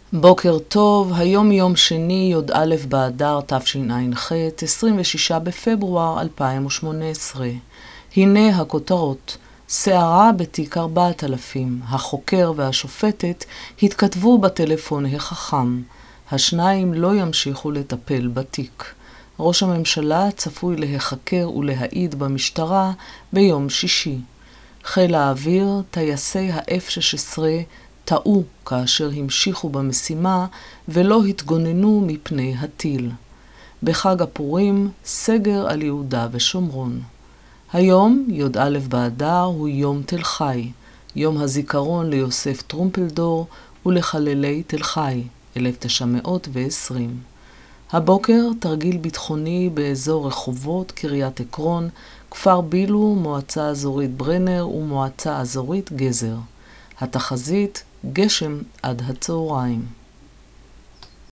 בוקר טוב, היום יום שני, י"א באדר תשע"ח, 26 בפברואר 2018. הנה הכותרות. סערה בתיק 4000. החוקר והשופטת התכתבו בטלפון החכם. השניים לא ימשיכו לטפל בתיק. ראש הממשלה צפוי להיחקר ולהעיד במשטרה ביום שישי. חיל האוויר, טייסי ה-F-16, טעו כאשר המשיכו במשימה ולא התגוננו מפני הטיל. בחג הפורים, סגר על יהודה ושומרון. היום, י"א באדר, הוא יום תל חי, יום הזיכרון ליוסף טרומפלדור ולחללי תל חי, 1920. הבוקר תרגיל ביטחוני באזור רחובות, קריית עקרון, כפר בילו, מועצה אזורית ברנר ומועצה אזורית גזר. התחזית, גשם עד הצהריים.